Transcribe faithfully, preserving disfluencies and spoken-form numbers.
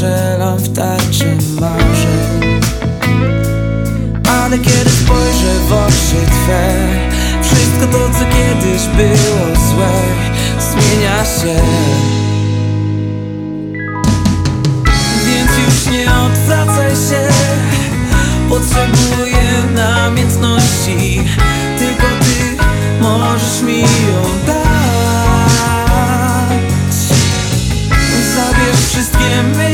strzelam w tarczy marzeń. Ale kiedy spojrzę w oczy Twe, wszystko to, co kiedyś było złe, zmienia się. Więc już nie odwracaj się, potrzebuję namiętności.